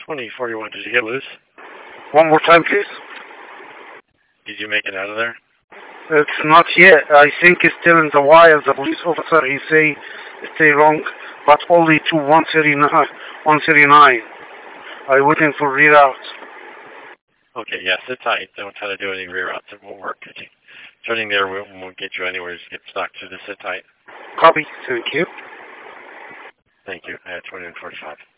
2041, did you get loose? One more time, please. Did you make it out of there? It's not yet. I think it's still in the wire. The police officer, he say stay long, but only to 139. 139. I'm waiting for reroute. Okay, yeah, sit tight. Don't try to do any reroutes. It won't work. Turning there won't get you anywhere. Just get stuck. So just sit tight. Copy. Thank you. Thank you. 2045.